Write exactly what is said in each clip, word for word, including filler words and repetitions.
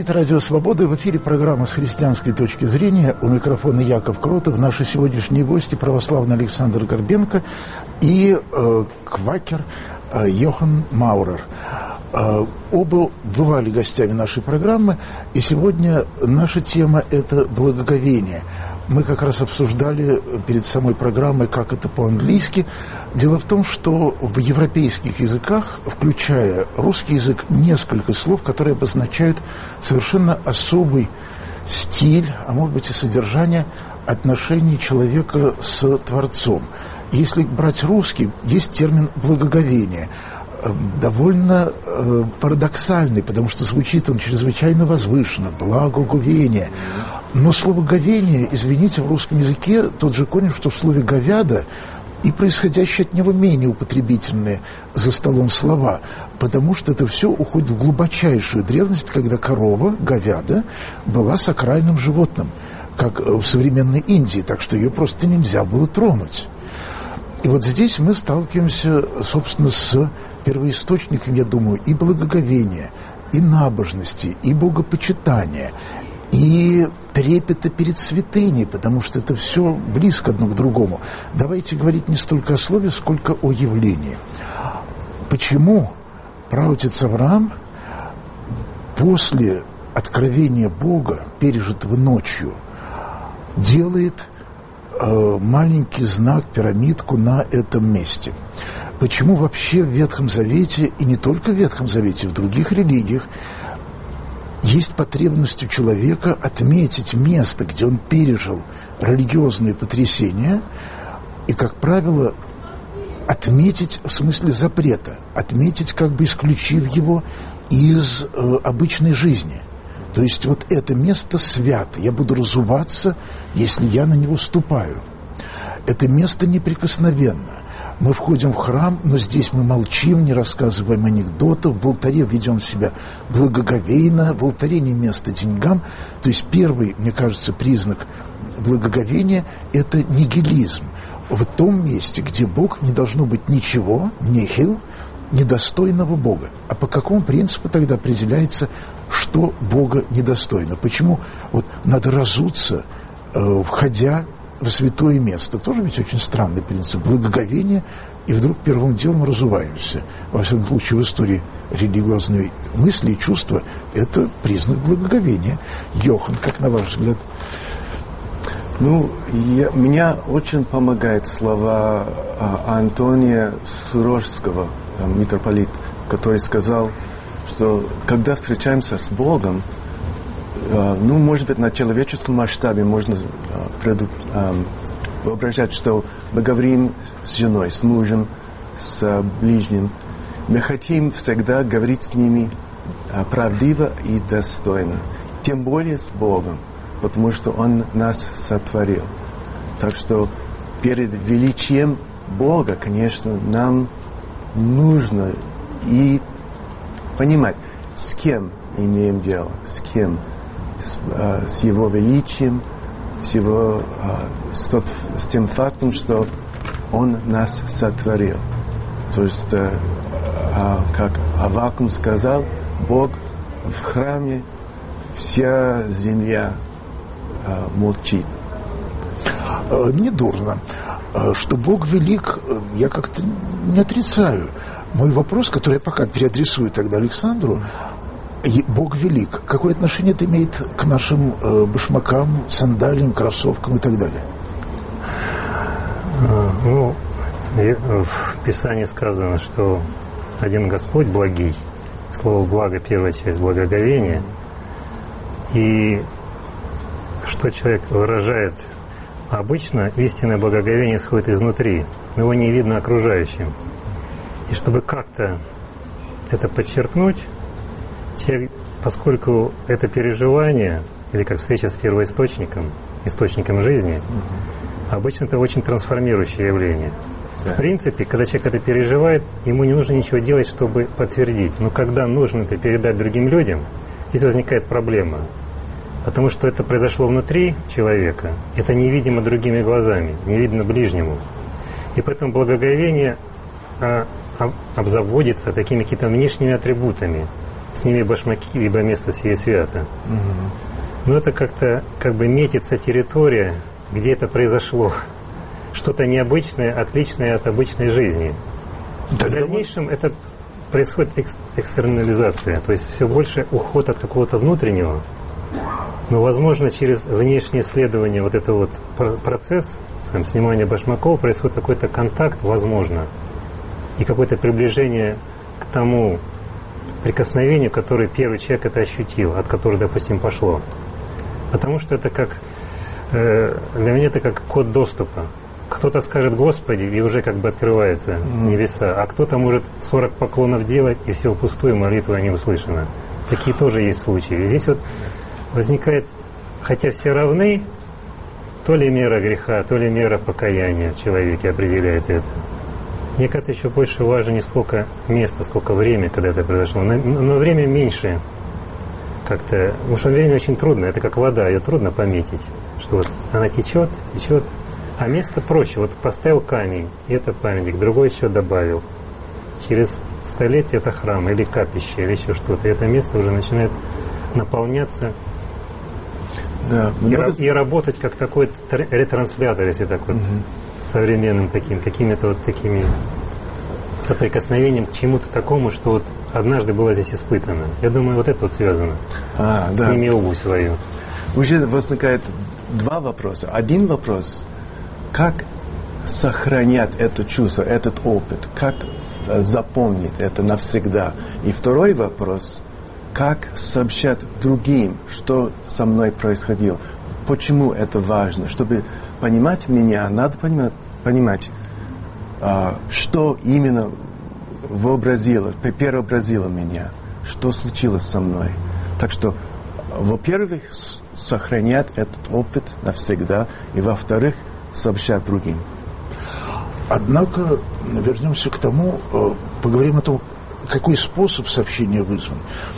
Это «Радио Свобода». В эфире программа «С христианской точки зрения». У микрофона Яков Кротов. Наши сегодняшние гости — православный Александр Горбенко и э, квакер э, Йохан Маурер. Э, оба бывали гостями нашей программы. И сегодня наша тема — это благоговение. Мы как раз обсуждали перед самой программой, как это по-английски. Дело в том, что в европейских языках, включая русский язык, несколько слов, которые обозначают совершенно особый стиль, а может быть и содержание отношений человека с Творцом. Если брать русский, есть термин «благоговение». Довольно э, парадоксальный, потому что звучит он чрезвычайно возвышенно, благоговение. Но слово «говение», извините, в русском языке тот же корень, что в слове «говяда», и происходящие от него менее употребительные за столом слова, потому что это все уходит в глубочайшую древность, когда корова, говяда, была сакральным животным, как в современной Индии, так что ее просто нельзя было тронуть. И вот здесь мы сталкиваемся, собственно, с первоисточником, я думаю, и благоговения, и набожности, и богопочитания, и трепета перед святыней, потому что это все близко одно к другому. Давайте говорить не столько о слове, сколько о явлении. Почему праотец Авраам после откровения Бога, пережитого ночью, делает э, маленький знак, пирамидку на этом месте? Почему вообще в Ветхом Завете, и не только в Ветхом Завете, в других религиях, есть потребность у человека отметить место, где он пережил религиозные потрясения, и, как правило, отметить в смысле запрета, отметить, как бы исключив его из э, обычной жизни. То есть вот это место свято, я буду разуваться, если я на него ступаю. Это место неприкосновенно. Мы входим в храм, но здесь мы молчим, не рассказываем анекдотов, в алтаре ведем себя благоговейно, в алтаре не место деньгам. То есть первый, мне кажется, признак благоговения – это нигилизм. В том месте, где Бог, не должно быть ничего, нихил, недостойного Бога. А по какому принципу тогда определяется, что Бога недостойно? Почему вот надо разуться, э, входя в святое место? Тоже ведь очень странный принцип благоговения, и вдруг первым делом разуваемся. Во всяком случае, в истории религиозной мысли и чувства это признак благоговения. Йохан, как на ваш взгляд? Ну, я, меня очень помогают слова а, Антония Сурожского, а, митрополит, который сказал, что когда встречаемся с Богом, ну, может быть, на человеческом масштабе можно преду, э, воображать, что мы говорим с женой, с мужем, с ближним. Мы хотим всегда говорить с ними правдиво и достойно. Тем более с Богом, потому что Он нас сотворил. Так что перед величием Бога, конечно, нам нужно и понимать, с кем имеем дело, с кем. С, а, с его величием, с, его, а, с, тот, с тем фактом, что он нас сотворил. То есть, а, а, как Аввакум сказал, Бог в храме, вся земля а, молчит. Недурно. Что Бог велик, я как-то не отрицаю. Мой вопрос, который я пока переадресую тогда Александру: Бог велик. Какое отношение это имеет к нашим э, башмакам, сандалиям, кроссовкам и так далее? Ну, в Писании сказано, что один Господь благий. Слово «благо» — первая часть благоговения. И что человек выражает обычно, истинное благоговение исходит изнутри, но его не видно окружающим. И чтобы как-то это подчеркнуть, поскольку это переживание, или как встреча с первоисточником, источником жизни, mm-hmm. обычно это очень трансформирующее явление. Yeah. В принципе, когда человек это переживает, ему не нужно ничего делать, чтобы подтвердить. Но когда нужно это передать другим людям, здесь возникает проблема. Потому что это произошло внутри человека, это невидимо другими глазами, не видно ближнему. И поэтому благоговение а, а, обзаводится такими какими-то внешними атрибутами. сними башмаки, ибо место сие свято. Угу. Но это как-то как бы метится территория, где это произошло. Что-то необычное, отличное от обычной жизни. Да, в дальнейшем мы... это происходит экс- экстернализация, то есть все больше уход от какого-то внутреннего. Но, возможно, через внешнее исследование вот этого вот процесс, скажем, снимания башмаков, происходит какой-то контакт, возможно, и какое-то приближение к тому прикосновению, которое первый человек это ощутил, от которого, допустим, пошло. Потому что это как, э, для меня это как код доступа. Кто-то скажет «Господи», и уже как бы открывается небеса, а кто-то может сорок поклонов делать, и все впустую, молитва не услышана. Такие тоже есть случаи. И здесь вот возникает, хотя все равны, то ли мера греха, то ли мера покаяния в человеке определяет это. Мне кажется, еще больше важно не сколько места, сколько время, когда это произошло. Но, но время меньше как-то. Потому что время очень трудно, это как вода, ее трудно пометить. Что вот она течет, течет. А место проще. Вот поставил камень, и это памятник, другой еще добавил. Через столетие это храм, или капище, или еще что-то. И это место уже начинает наполняться. Да, и, ра- и работать как такой ретранслятор, если так вот, угу. современным таким, какими-то вот такими соприкосновением к чему-то такому, что вот однажды было здесь испытано. Я думаю, вот это вот связано. А, да. Сними обувь свою. Уже возникает два вопроса. Один вопрос: как сохранять это чувство, этот опыт, как запомнить это навсегда. И второй вопрос: как сообщать другим, что со мной происходило, почему это важно. Чтобы понимать меня, надо понимать, понимать а, что именно вообразило, преобразило меня, что случилось со мной. Так что, во-первых, сохранять этот опыт навсегда, и, во-вторых, сообщать другим. Однако, вернемся к тому, поговорим о том, какой способ сообщения вызван.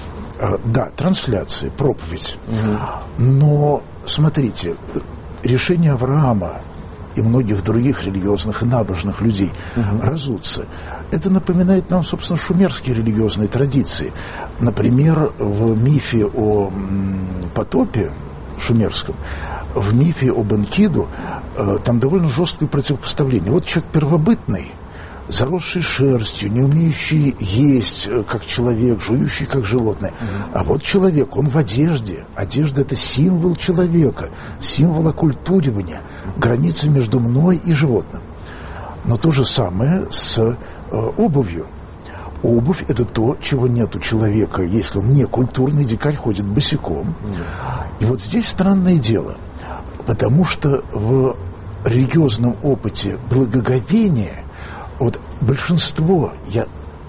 Да, трансляция, проповедь. Угу. Но, смотрите, решение Авраама и многих других религиозных и набожных людей угу. разуться, это напоминает нам, собственно, шумерские религиозные традиции. Например, в мифе о потопе шумерском, в мифе об Энкиду, там довольно жесткое противопоставление. Вот человек первобытный, заросший шерстью, не умеющий есть, как человек, жующий, как животное. Mm-hmm. А вот человек, он в одежде. Одежда – это символ человека, символ оккультуривания, границы между мной и животным. Но то же самое с э, обувью. Обувь – это то, чего нет у человека, если он не культурный, дикарь ходит босиком. Mm-hmm. И вот здесь странное дело, потому что в религиозном опыте благоговения вот большинство, я,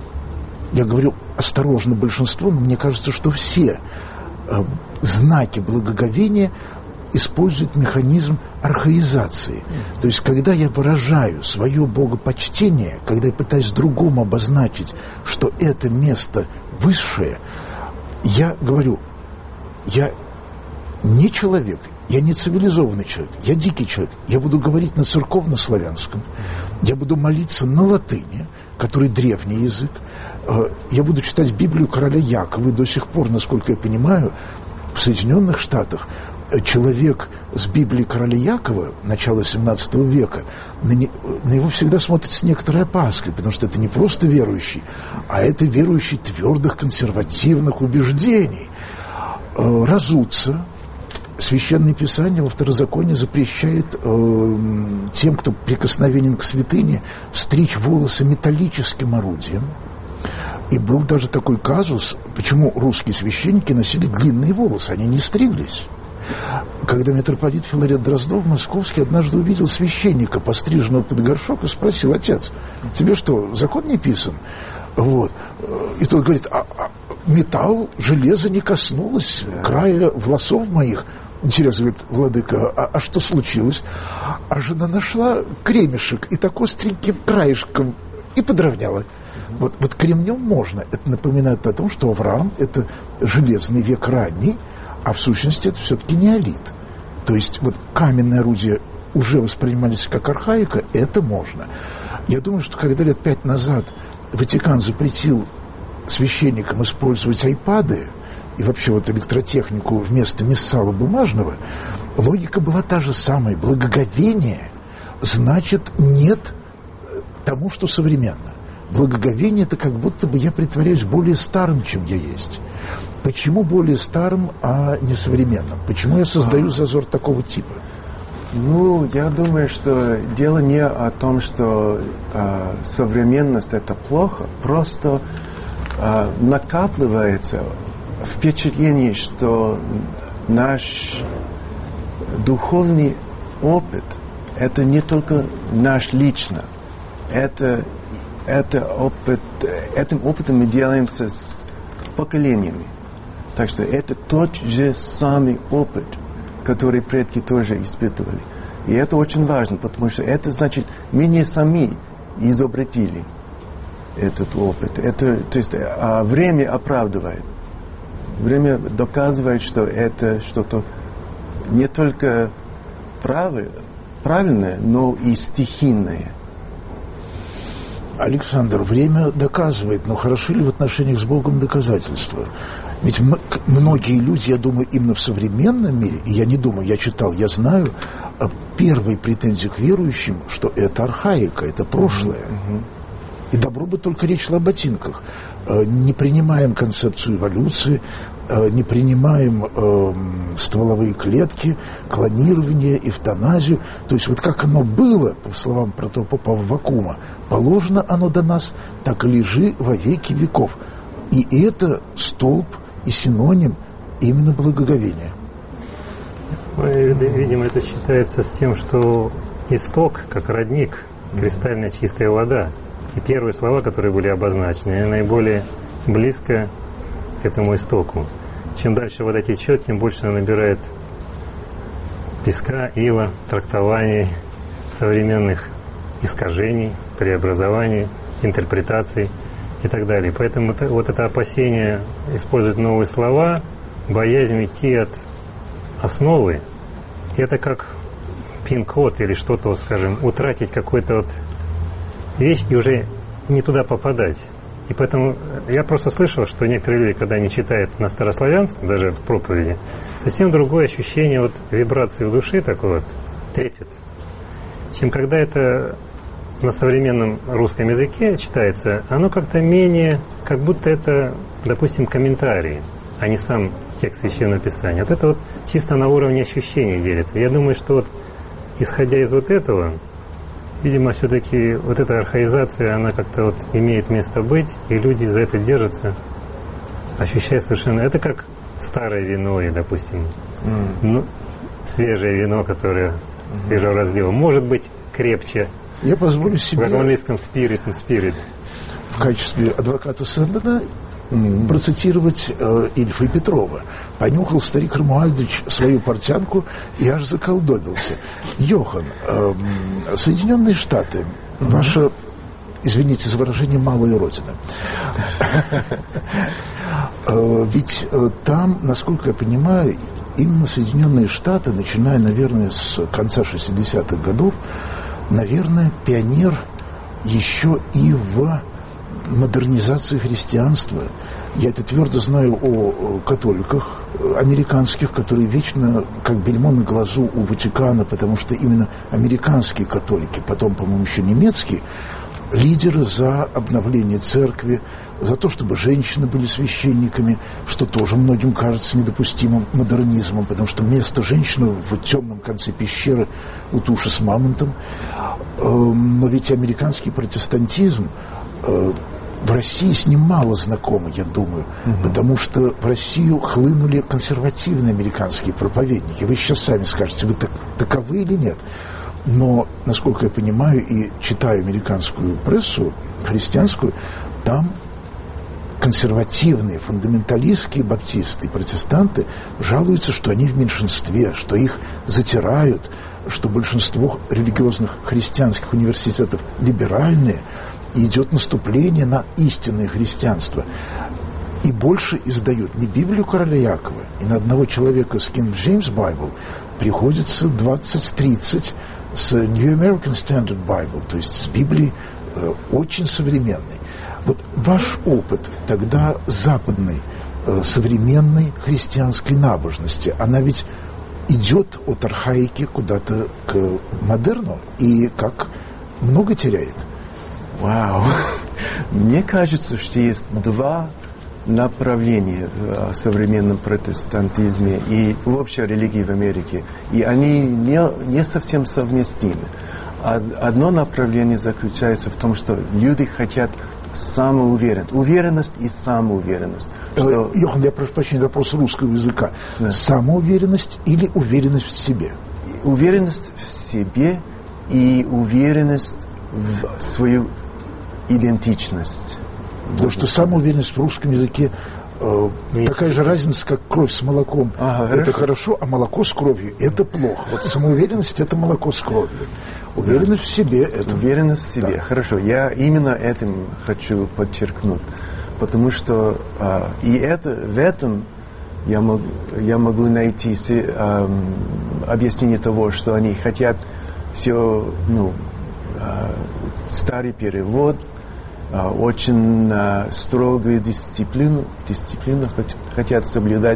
я говорю осторожно большинство, но мне кажется, что все э, знаки благоговения используют механизм архаизации. Mm. То есть, когда я выражаю свое богопочтение, когда я пытаюсь другому обозначить, что это место высшее, я говорю, я не человек, я не цивилизованный человек, я дикий человек. Я буду говорить на церковно-славянском, я буду молиться на латыни, который древний язык. Я буду читать Библию короля Якова. И до сих пор, насколько я понимаю, в Соединенных Штатах человек с Библией короля Якова начала семнадцатого века, на, не, на него всегда смотрят с некоторой опаской, потому что это не просто верующий, а это верующий твердых консервативных убеждений. Разуться. Священное Писание во Второзаконии запрещает э, тем, кто прикосновенен к святыне, стричь волосы металлическим орудием. И был даже такой казус, почему русские священники носили длинные волосы, они не стриглись. Когда митрополит Филарет Дроздов московский однажды увидел священника, постриженного под горшок, и спросил: отец, тебе что, закон не писан? Вот. И тот говорит: а, а металл, железо не коснулось края волосов моих. Интересно, говорит, владыка, а, а что случилось? А жена нашла кремешек и так остреньким краешком и подровняла. Вот, вот кремнем можно. Это напоминает о том, что Авраам – это железный век ранний, а в сущности это все-таки неолит. То есть вот каменные орудия уже воспринимались как архаика, это можно. Я думаю, что когда лет пять назад Ватикан запретил священникам использовать айпады и вообще вот электротехнику вместо миссала бумажного, логика была та же самая. Благоговение значит нет тому, что современно. Благоговение – это как будто бы я притворяюсь более старым, чем я есть. Почему более старым, а не современным? Почему я создаю зазор такого типа? Ну, я думаю, что дело не о том, что э, современность – это плохо, просто э, накапливается впечатление, что наш духовный опыт – это не только наш лично, это, это опыт, этим опытом мы делаемся с поколениями. Так что это тот же самый опыт, который предки тоже испытывали. И это очень важно, потому что это значит, мы не сами изобретили этот опыт. Это, то есть а время оправдывает. Время доказывает, что это что-то не только правы, правильное, но и стихийное. Александр, время доказывает, но хороши ли в отношениях с Богом доказательства? Ведь многие люди, я думаю, именно в современном мире, и я не думаю, я читал, я знаю, первые претензии к верующим, что это архаика, это прошлое. Mm-hmm. И добро бы только речь шла о ботинках. Не принимаем концепцию эволюции, не принимаем э, стволовые клетки, клонирование, эвтаназию. То есть вот как оно было, по словам протопопа Вакума, положено оно до нас, так и лежи во веки веков. И это столб и синоним именно благоговения. Видимо, это считается с тем, что исток, как родник, кристально чистая вода. И первые слова, которые были обозначены, они наиболее близко к этому истоку. Чем дальше вода течет, тем больше она набирает песка, ила, трактований, современных искажений, преобразований, интерпретаций и так далее. Поэтому вот это опасение использовать новые слова, боязнь уйти от основы, это как пин-код или что-то, скажем, утратить какую-то вот вещь и уже не туда попадать. И поэтому я просто слышал, что некоторые люди, когда они читают на старославянском, даже в проповеди, совсем другое ощущение вот вибрации в душе, такой вот трепет, чем когда это на современном русском языке читается, оно как-то менее, как будто это, допустим, комментарии, а не сам текст Священного Писания. Вот это вот чисто на уровне ощущений делится. Я думаю, что вот исходя из вот этого, видимо, все-таки вот эта архаизация, она как-то вот имеет место быть, и люди за это держатся, ощущая совершенно... Это как старое вино, и, допустим, mm. ну, свежее вино, которое mm-hmm. свежего разлива, может быть крепче. Я позволю себе... В английском spirit and spirit. В качестве адвоката Сэндона mm-hmm. процитировать э, Ильфа и Петрова. Понюхал старик Рамуальдович свою портянку и аж заколдобился. Йохан, э, Соединенные Штаты, mm-hmm. ваша, извините за выражение, малая родина. Ведь там, насколько я понимаю, именно Соединенные Штаты, начиная, наверное, с конца шестидесятых годов, наверное, пионер еще и в модернизации христианства. Я это твердо знаю о католиках американских, которые вечно как бельмо на глазу у Ватикана, потому что именно американские католики, потом, по-моему, еще немецкие, лидеры за обновление церкви, за то, чтобы женщины были священниками, что тоже многим кажется недопустимым модернизмом, потому что место женщины в темном конце пещеры у туши с мамонтом. Но ведь американский протестантизм в России с ним мало знакомы, я думаю, угу. потому что в Россию хлынули консервативные американские проповедники. Вы сейчас сами скажете, вы так, таковы или нет? Но, насколько я понимаю и читаю американскую прессу, христианскую, там консервативные, фундаменталистские баптисты и протестанты жалуются, что они в меньшинстве, что их затирают, что большинство религиозных христианских университетов либеральные, и идет наступление на истинное христианство. И больше издают не Библию короля Якова, и на одного человека с King James Bible приходится двадцать-тридцать с New American Standard Bible, то есть с Библией э, очень современной. Вот ваш опыт тогда западной, э, современной христианской набожности, она ведь идет от архаики куда-то к модерну и как много теряет. Вау! Мне кажется, что есть два направления в современном протестантизме и в общей религии в Америке, и они не, не совсем совместимы. Одно направление заключается в том, что люди хотят самоуверенность, уверенность и самоуверенность. Что... Йохан, я прошу прощения, вопрос русского языка. Да. Самоуверенность или уверенность в себе? Уверенность в себе и уверенность в свою идентичность. Потому что самоуверенность в русском языке э, такая же разница, как кровь с молоком. Ага, это хорошо. хорошо, а молоко с кровью – это плохо. Вот самоуверенность – это молоко с кровью. Уверенность в себе – это… Уверенность в себе. Да. Хорошо. Я именно этим хочу подчеркнуть. Потому что а, и это, в этом я, мог, я могу найти а, объяснение того, что они хотят все, ну, а, старый перевод, а, очень а, строгую дисциплину, дисциплину хотят соблюдать,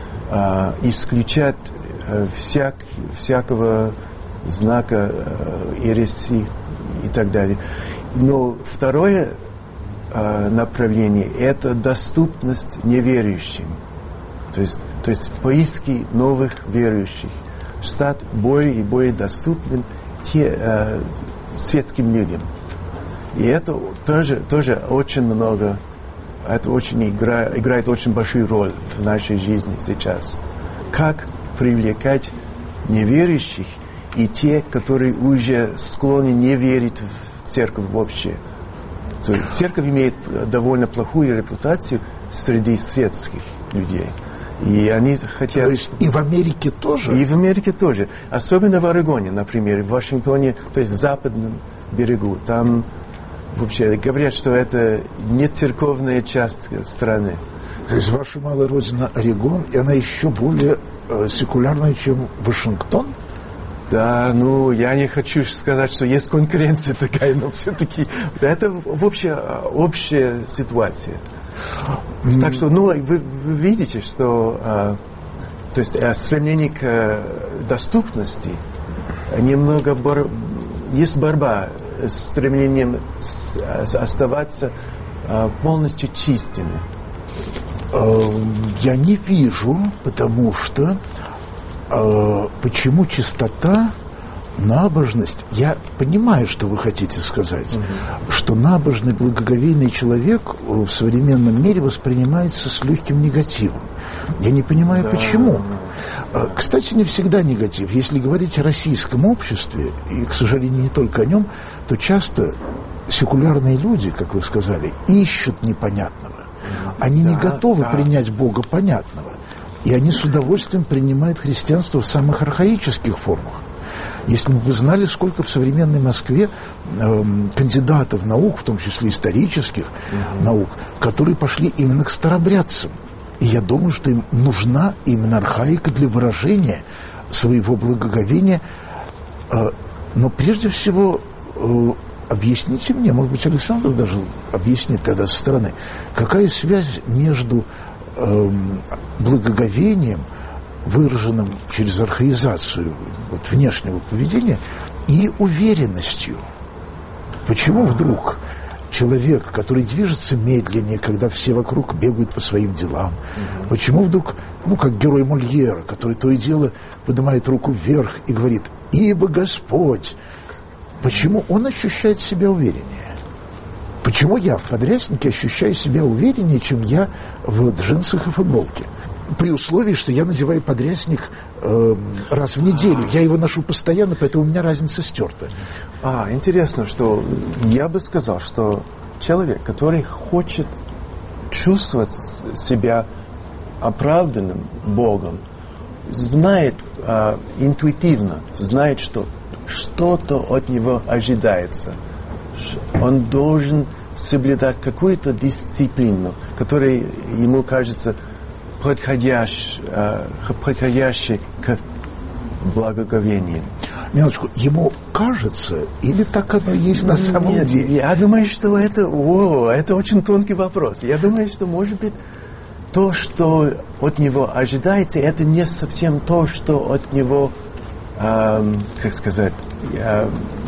а, исключать а, всяк, всякого знака э, ереси и так далее. Но второе э, направление – это доступность неверующим. То есть, то есть поиски новых верующих. Стать более и более доступным те, э, светским людям. И это тоже, тоже очень много, это очень игра, играет очень большую роль в нашей жизни сейчас. Как привлекать неверующих и те, которые уже склонны не верить в церковь вообще. То есть церковь имеет довольно плохую репутацию среди светских людей. И они хотят... То есть и в Америке тоже? И в Америке тоже. Особенно в Орегоне, например, в Вашингтоне, то есть в западном берегу. Там вообще говорят, что это не церковная часть страны. То есть ваша малая родина Орегон, и она еще более э, секулярная, чем Вашингтон? Да, ну, я не хочу сказать, что есть конкуренция такая, но все-таки это вообще общая ситуация. Mm. Так что, ну, вы, вы видите, что а, то есть, а, стремление к а, доступности немного бор... есть борьба с стремлением с, с, оставаться а, полностью чистыми. Я не вижу, потому что э, почему чистота, набожность, я понимаю, что вы хотите сказать, угу. что набожный, благоговейный человек в современном мире воспринимается с легким негативом. Я не понимаю, да. почему. Кстати, не всегда негатив. Если говорить о российском обществе, и, к сожалению, не только о нем, то часто секулярные люди, как вы сказали, ищут непонятного. Они да, не готовы да. принять Бога понятного. И они с удовольствием принимают христианство в самых архаических формах. Если бы вы знали, сколько в современной Москве э, кандидатов наук, в том числе исторических угу. наук, которые пошли именно к старобрядцам. И я думаю, что им нужна именно архаика для выражения своего благоговения. Э, но прежде всего... Э, Объясните мне, может быть, Александр даже объяснит тогда со стороны, какая связь между э, благоговением, выраженным через архаизацию вот, внешнего поведения, и уверенностью. Почему вдруг человек, который движется медленнее, когда все вокруг бегают по своим делам, угу. почему вдруг, ну, как герой Мольера, который то и дело поднимает руку вверх и говорит «Ибо Господь», почему он ощущает себя увереннее? Почему я в подряснике ощущаю себя увереннее, чем я в джинсах и футболке? При условии, что я надеваю подрясник э, раз в неделю. Я его ношу постоянно, поэтому у меня разница стерта. А, интересно, что я бы сказал, что человек, который хочет чувствовать себя оправданным Богом, знает э, интуитивно, знает, что что-то от него ожидается. Он должен соблюдать какую-то дисциплину, которая ему кажется подходящей, подходящей к благоговению. Минуточку, ему кажется, или так оно есть на самом Нет, деле? Я думаю, что это, о, это очень тонкий вопрос. Я думаю, что, может быть, то, что от него ожидается, это не совсем то, что от него, эм, как сказать, э,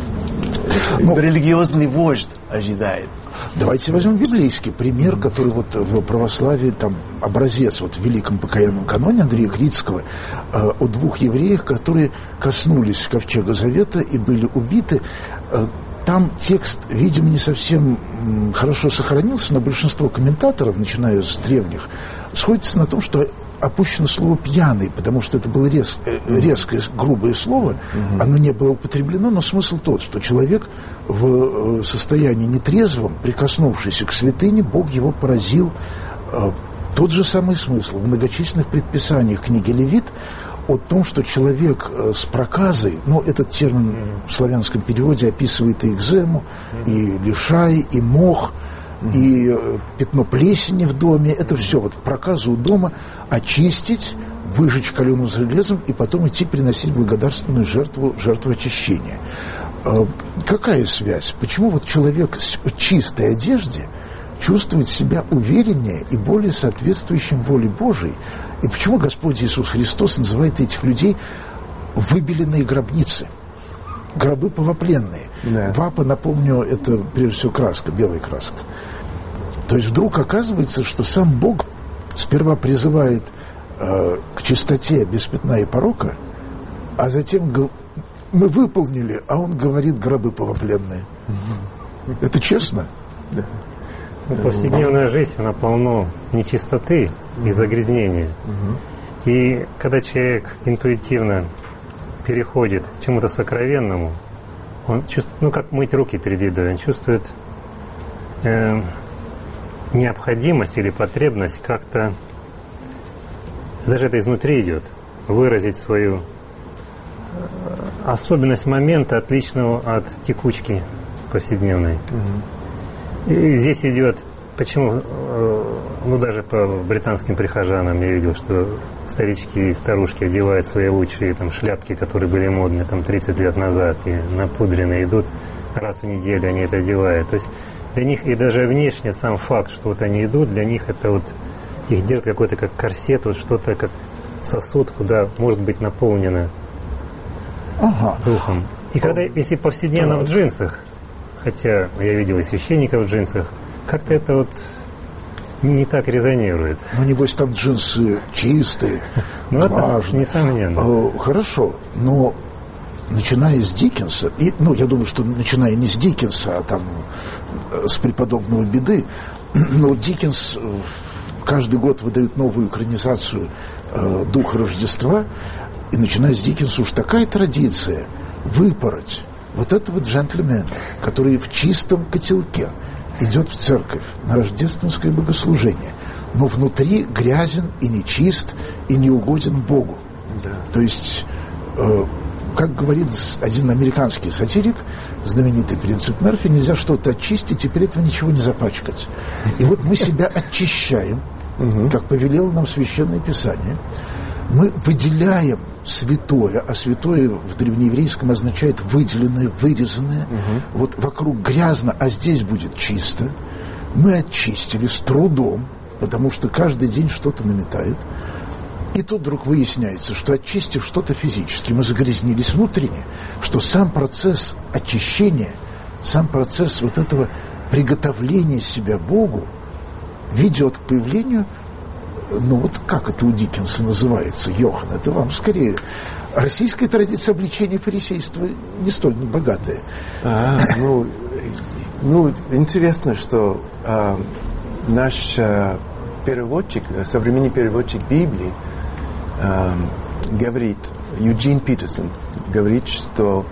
ну, религиозный вождь ожидает. Давайте возьмем библейский пример, который вот в православии там образец вот в Великом покаянном каноне Андрея Критского э, о двух евреях, которые коснулись ковчега Завета и были убиты. Э, там текст, видимо, не совсем м, хорошо сохранился, но большинство комментаторов, начиная с древних, сходится на том, что опущено слово «пьяный», потому что это было рез, э, резкое, грубое слово, mm-hmm. оно не было употреблено, но смысл тот, что человек в э, состоянии нетрезвом, прикоснувшийся к святыне, Бог его поразил. Э, тот же самый смысл в многочисленных предписаниях книги Левит о том, что человек э, с проказой, ну, этот термин mm-hmm. в славянском переводе описывает и экзему, mm-hmm. и лишай, и мох, и э, пятно плесени в доме, это все, вот проказу у дома очистить, выжечь каленым железом и потом идти приносить благодарственную жертву, жертву очищения. Э, какая связь? Почему вот человек с чистой одежде чувствует себя увереннее и более соответствующим воле Божией? И почему Господь Иисус Христос называет этих людей выбеленные гробницы? Гробы повопленные. Да. Вапа, напомню, это прежде всего краска, белая краска. То есть вдруг оказывается, что сам Бог сперва призывает э, к чистоте без пятна и порока, а затем г- мы выполнили, а он говорит гробы повопленные. Угу. Это честно? Да. Ну, повседневная жизнь, она полна нечистоты угу. и загрязнения. Угу. И когда человек интуитивно переходит к чему-то сокровенному, он чувствует, ну как мыть руки перед едой, он чувствует э, необходимость или потребность как-то, даже это изнутри идет, выразить свою особенность момента, отличного от текучки повседневной. Угу. И здесь идет, почему, ну даже по британским прихожанам я видел, что старички и старушки одевают свои лучшие там шляпки, которые были модны там тридцать лет назад, и напудренные идут раз в неделю, они это одевают. То есть для них и даже внешне сам факт, что вот они идут, для них это вот их держит какой-то как корсет, вот что-то как сосуд, куда может быть наполнено ага. духом. И когда, если повседневно в джинсах, хотя я видел и священников в джинсах, как-то это вот не так резонирует. Ну, небось, там джинсы чистые, ну, это несомненно. Хорошо, но начиная с Диккенса, и, ну, я думаю, что начиная не с Диккенса, а там с преподобного Беды, но Диккенс каждый год выдает новую экранизацию э, «Духа Рождества», и начиная с Диккенса уж такая традиция выпороть вот этого джентльмена, который в чистом котелке идет в церковь на рождественское богослужение, но внутри грязен и нечист, и не угоден Богу. Да. То есть, э, как говорит один американский сатирик, знаменитый принцип Мерфи, нельзя что-то очистить и при этом ничего не запачкать. И вот мы себя очищаем, как повелело нам Священное Писание. Мы выделяем святое, а святое в древнееврейском означает выделенное, вырезанное. Угу. Вот вокруг грязно, а здесь будет чисто. Мы очистили с трудом, потому что каждый день что-то наметает. И тут вдруг выясняется, что очистив что-то физически, мы загрязнились внутренне, что сам процесс очищения, сам процесс вот этого приготовления себя Богу ведет к появлению, ну вот как это у Диккенса называется, Йохан, это вам скорее. Российская традиция обличения фарисейства не столь богатая. А, ну, ну, интересно, что а, наш а, переводчик, современный переводчик Библии, а, говорит, Юджин Питерсон говорит, что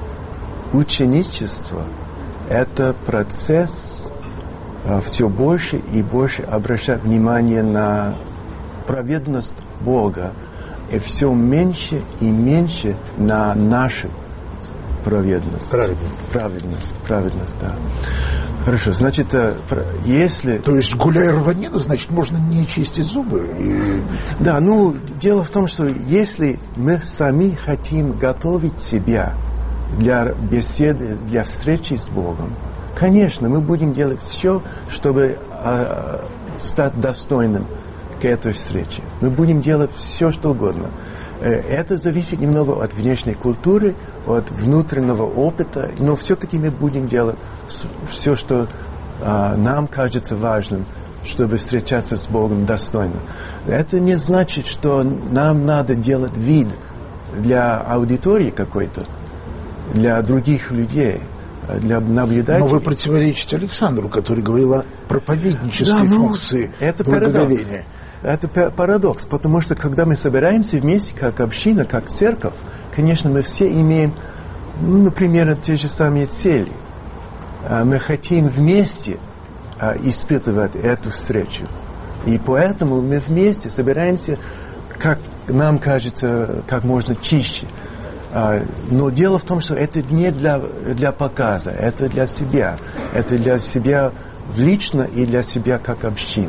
ученичество – это процесс а, все больше и больше обращать внимание на праведность Бога, и все меньше и меньше на нашу праведность. Праведность. Праведность, праведность, да. Хорошо, значит, если... То есть, гуляя рванину, значит, можно не чистить зубы? И... Да, ну, дело в том, что если мы сами хотим готовить себя для беседы, для встречи с Богом, конечно, мы будем делать все, чтобы э, стать достойным к этой встрече. Мы будем делать все, что угодно. Это зависит немного от внешней культуры, от внутреннего опыта, но все-таки мы будем делать все, что а, нам кажется важным, чтобы встречаться с Богом достойно. Это не значит, что нам надо делать вид для аудитории какой-то, для других людей, для наблюдателей. Но вы противоречите Александру, который говорил о проповеднической да, ну, функции это благоговения. Это парадокс, потому что когда мы собираемся вместе, как община, как церковь, конечно, мы все имеем, ну, например, те же самые цели. Мы хотим вместе испытывать эту встречу. И поэтому мы вместе собираемся, как нам кажется, как можно чище. Но дело в том, что это не для, для показа, это для себя. Это для себя лично и для себя как община.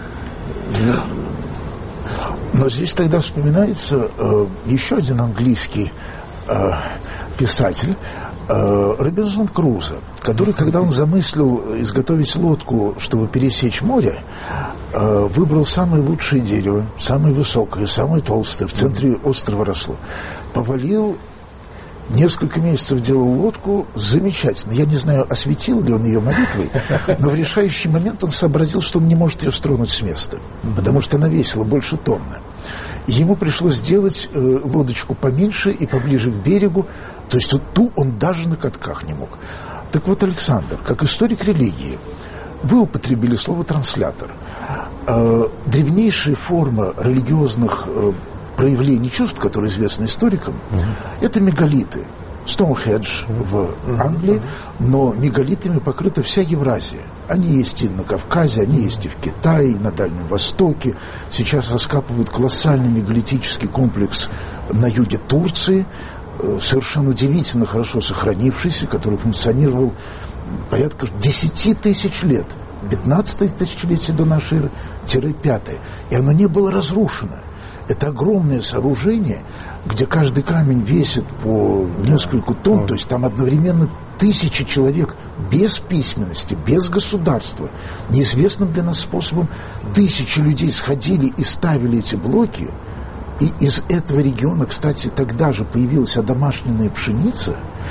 Но здесь тогда вспоминается э, еще один английский э, писатель, э, Робинзон Крузо, который, когда он замыслил изготовить лодку, чтобы пересечь море, э, выбрал самое лучшее дерево, самое высокое, самое толстое, в центре острова росло. Повалил, несколько месяцев делал лодку, замечательно. Я не знаю, осветил ли он ее молитвой, но в решающий момент он сообразил, что он не может ее стронуть с места, потому что она весила больше тонны. И ему пришлось сделать э, лодочку поменьше и поближе к берегу, то есть вот ту он даже на катках не мог. Так вот, Александр, как историк религии, вы употребили слово «транслятор». Э, древнейшая форма религиозных э, проявлений чувств, которые известны историкам, mm-hmm. это мегалиты. Стоунхендж в Англии, но мегалитами покрыта вся Евразия. Они есть и на Кавказе, они есть и в Китае, и на Дальнем Востоке. Сейчас раскапывают колоссальный мегалитический комплекс на юге Турции, совершенно удивительно хорошо сохранившийся, который функционировал порядка десяти тысяч лет. пятнадцатое тысячелетие до нашей эры, тире пятое. И оно не было разрушено. Это огромное сооружение, где каждый камень весит по несколько тонн, то есть там одновременно тысячи человек без письменности, без государства, неизвестным для нас способом, тысячи людей сходили и ставили эти блоки, и из этого региона, кстати, тогда же появилась одомашненная пшеница,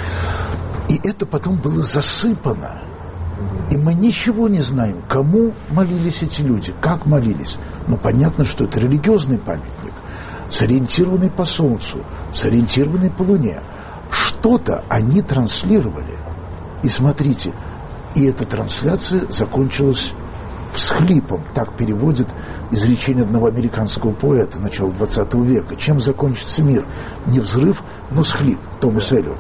и это потом было засыпано. И мы ничего не знаем, кому молились эти люди, как молились. Но понятно, что это религиозный памятник, сориентированный по Солнцу, сориентированный по Луне. Что-то они транслировали. И смотрите, и эта трансляция закончилась всхлипом. Так переводит изречение одного американского поэта начала двадцатого века. Чем закончится мир? Не взрыв, но всхлип. Томас Эллиот.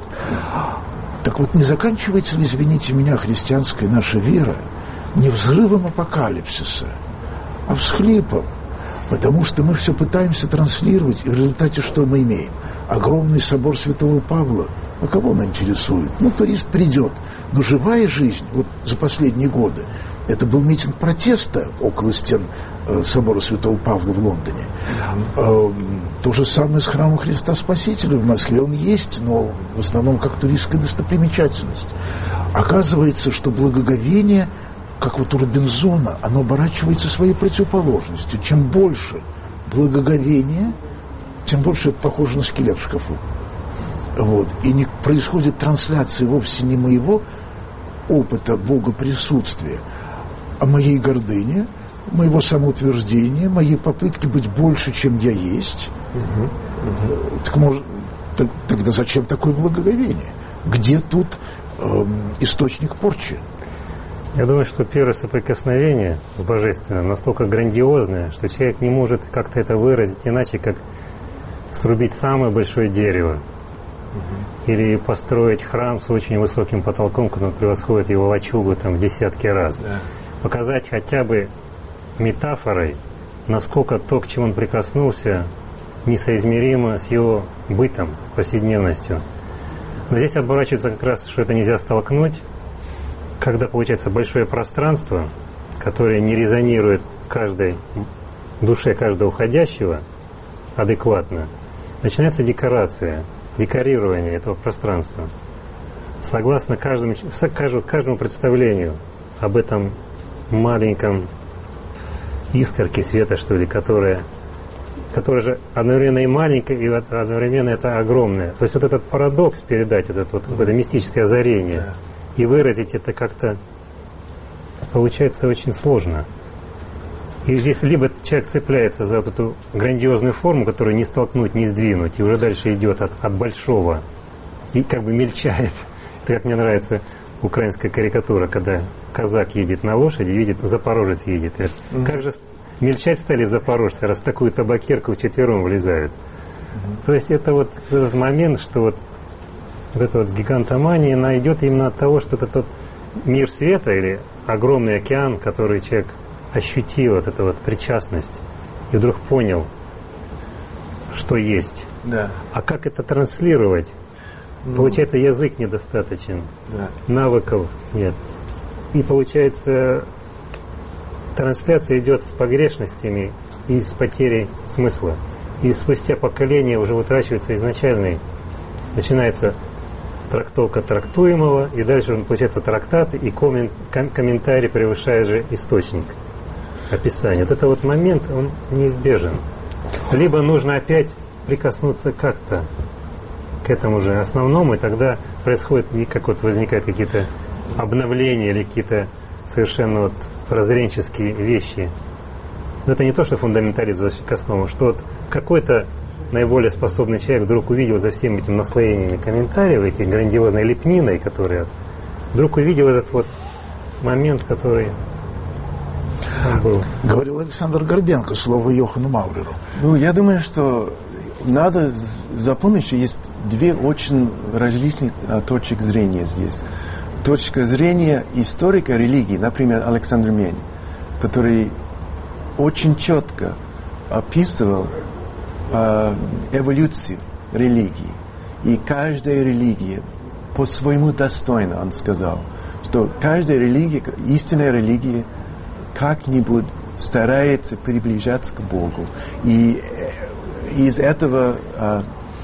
Так вот, не заканчивается ли, извините меня, христианская наша вера не взрывом апокалипсиса, а всхлипом? Потому что мы все пытаемся транслировать, и в результате что мы имеем? Огромный собор Святого Павла. А кого он интересует? Ну, турист придет. Но живая жизнь, вот за последние годы, это был митинг протеста около стен э, собора Святого Павла в Лондоне. Э, то же самое с храмом Христа Спасителя в Москве. Он есть, но в основном как туристская достопримечательность. Оказывается, что благоговение, как вот у Робинзона, оно оборачивается своей противоположностью. Чем больше благоговения, тем больше это похоже на скелет в шкафу. Вот. И не происходит трансляция вовсе не моего опыта богоприсутствия, а моей гордыни, моего самоутверждения, моей попытки быть больше, чем я есть. Угу. Угу. Так, может, так, тогда зачем такое благоговение? Где тут э, источник порчи? Я думаю, что первое соприкосновение с Божественным настолько грандиозное, что человек не может как-то это выразить иначе, как срубить самое большое дерево. Угу. Или построить храм с очень высоким потолком, который превосходит его лачугу там, в десятки раз. Да. Показать хотя бы метафорой, насколько то, к чему он прикоснулся, несоизмеримо с его бытом, повседневностью. Но здесь оборачивается как раз, что это нельзя столкнуть, когда получается большое пространство, которое не резонирует каждой душе каждого входящего адекватно, начинается декорация, декорирование этого пространства. Согласно каждому, каждому представлению об этом маленьком искорке света, что ли, которая, которая же одновременно и маленькая, и одновременно это огромное. То есть вот этот парадокс передать, вот это, вот, вот это мистическое озарение, и выразить это как-то получается очень сложно. И здесь либо человек цепляется за вот эту грандиозную форму, которую не столкнуть, не сдвинуть, и уже дальше идет от, от большого, и как бы мельчает. Это как мне нравится украинская карикатура, когда казак едет на лошади, видит, запорожец едет. И mm-hmm. Как же мельчать стали запорожцы, раз в такую табакерку вчетвером влезают. Mm-hmm. То есть это вот этот момент, что вот, вот эта вот гигантомания, она идет именно от того, что это тот мир света или огромный океан, который человек ощутил, вот эту вот причастность, и вдруг понял, что есть. Да. А как это транслировать? Ну, получается, язык недостаточен, да. Навыков нет. И получается, трансляция идет с погрешностями и с потерей смысла. И спустя поколение уже утрачивается изначальный, начинается трактовка трактуемого, и дальше он, получается, трактат, и коммен, ком, комментарий превышает же источник описания. Вот это вот момент, он неизбежен. Либо нужно опять прикоснуться как-то к этому же основному, и тогда происходит, как вот возникают какие-то обновления или какие-то совершенно вот прозренческие вещи. Но это не то, что фундаментализм к основу, что вот какой-то наиболее способный человек вдруг увидел за всеми этими наслоениями комментариев, этой грандиозной лепниной, которая вдруг увидел этот вот момент, который был. Говорил Александр Горбенко, слово Йохану Мауреру. Ну, я думаю, что надо запомнить, что есть две очень различных а, точек зрения здесь. Точка зрения историка религии, например, Александр Мень, который очень четко описывал а, эволюцию религии. И каждая религия по-своему достойна, он сказал, что каждая религия, истинная религия, как-нибудь старается приближаться к Богу. И из этого а,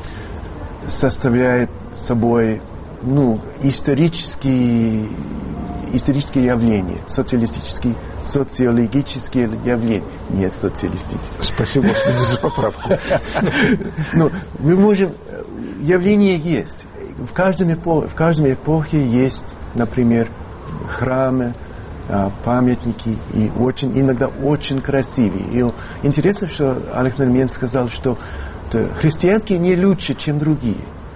составляет собой ну, исторические, исторические явления, социалистические, социологические явления. Нет, социалистические. Спасибо, Господи, за поправку. Ну, мы можем... Явление есть. В каждом эпохе, в каждой эпохе есть, например, храмы, памятники, и очень, иногда очень красивые. И интересно, что Александр Мень сказал, что христианские не лучше, чем другие.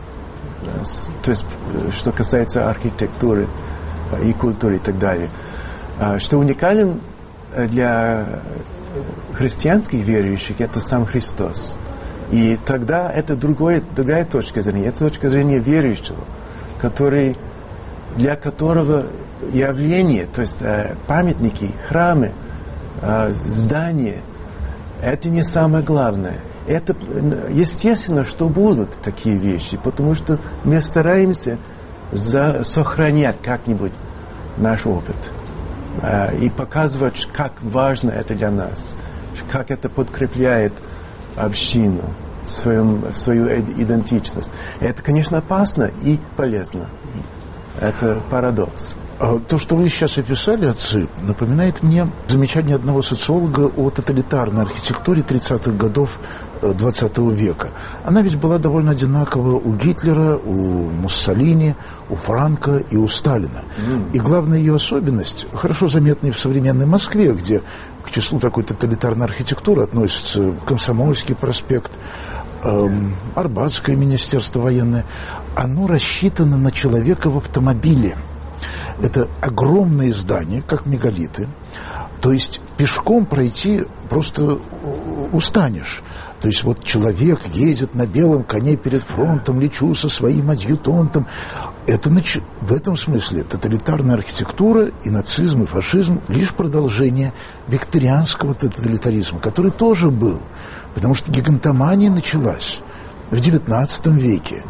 То есть, что касается архитектуры и культуры и так далее. Что уникальным для христианских верующих это сам Христос. И тогда это другое, другая точка зрения. Это точка зрения верующего, который, для которого явления, то есть э, памятники, храмы, э, здания, это не самое главное. Это естественно, что будут такие вещи, потому что мы стараемся за, сохранять как-нибудь наш опыт э, и показывать, как важно это для нас, как это подкрепляет общину, свою, свою идентичность. Это, конечно, опасно и полезно. Это парадокс. То, что вы сейчас описали, отцы, напоминает мне замечание одного социолога о тоталитарной архитектуре тридцатых годов двадцатого века. Она ведь была довольно одинакова у Гитлера, у Муссолини, у Франко и у Сталина. Mm. И главная ее особенность, хорошо заметная в современной Москве, где к числу такой тоталитарной архитектуры относятся Комсомольский проспект, эм, Арбатское министерство военное, оно рассчитано на человека в автомобиле. Это огромные здания, как мегалиты. То есть пешком пройти просто устанешь. То есть вот человек едет на белом коне перед фронтом, лечу со своим адъютантом. Это нач... В этом смысле тоталитарная архитектура и нацизм, и фашизм лишь продолжение викторианского тоталитаризма, который тоже был. Потому что гигантомания началась в девятнадцатом веке.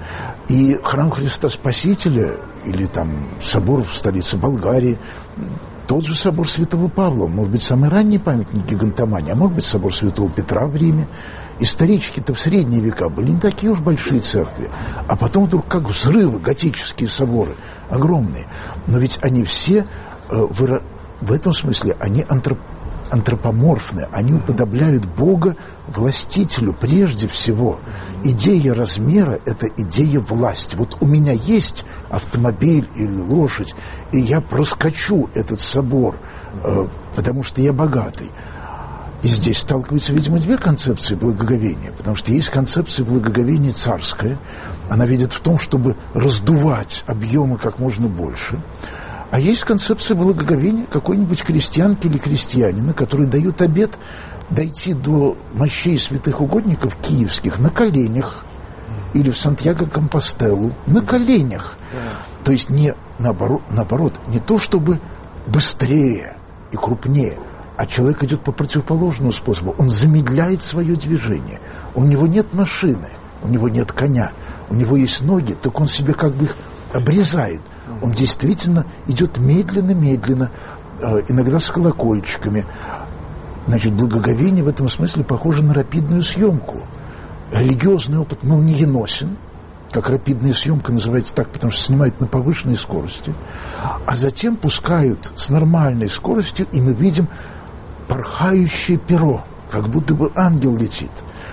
И храм Христа Спасителя, или там собор в столице Болгарии, тот же собор Святого Павла, может быть, самый ранний памятник гигантомании, а может быть, собор Святого Петра в Риме. Исторически-то в средние века были не такие уж большие церкви, а потом вдруг как взрывы, готические соборы, огромные. Но ведь они все, э, выра... в этом смысле, они антроп... антропоморфны, они уподобляют Бога властителю прежде всего. Идея размера – это идея власти. Вот у меня есть автомобиль или лошадь, и я проскочу этот собор, э, потому что я богатый. И здесь сталкиваются, видимо, две концепции благоговения, потому что есть концепция благоговения царская, она видит в том, чтобы раздувать объемы как можно больше, а есть концепция благоговения какой-нибудь крестьянки или крестьянина, которые дают обет дойти до мощей святых угодников киевских на коленях или в Сантьяго-Компостеллу на коленях. То есть не наоборот, наоборот, не то чтобы быстрее и крупнее, а человек идет по противоположному способу. Он замедляет свое движение. У него нет машины, у него нет коня, у него есть ноги, так он себе как бы их обрезает. Он действительно идет медленно-медленно, э, иногда с колокольчиками. Значит, благоговение в этом смысле похоже на рапидную съемку. Религиозный опыт молниеносен, как рапидная съемка называется так, потому что снимают на повышенной скорости, а затем пускают с нормальной скоростью, и мы видим порхающее перо, как будто бы ангел летит.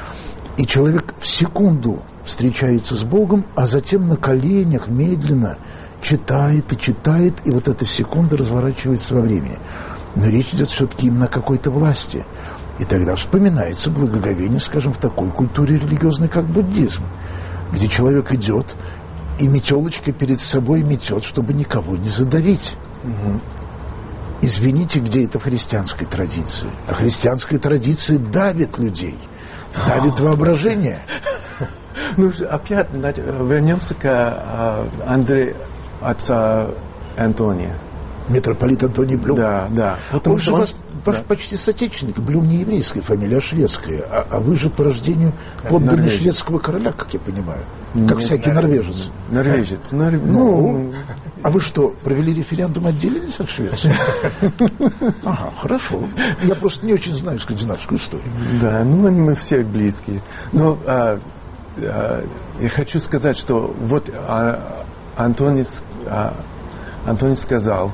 И человек в секунду встречается с Богом, а затем на коленях медленно читает и читает, и вот эта секунда разворачивается во времени. Но речь идет все-таки именно о какой-то власти. И тогда вспоминается благоговение, скажем, в такой культуре религиозной, как буддизм, где человек идет и метелочкой перед собой метет, чтобы никого не задавить. Угу. Извините, где это в христианской традиции? А христианская традиция давит людей, давит воображение. Ну, опять вернемся к Андрею, отца Антония. Митрополит Антоний Блюм. Да, да. Он же ваш, ваш да. почти соотечественник. Блюм не еврейская фамилия, а шведская. А, а вы же по рождению подданный шведского короля, как я понимаю. Как Нет, всякий норвежец. Норвежец. Норв... Ну, а вы что, провели референдум, отделились от Швеции? Ага, хорошо. Я просто не очень знаю скандинавскую историю. Да, ну мы все близкие. Но а, а, я хочу сказать, что вот а, Антоний, а, Антоний сказал,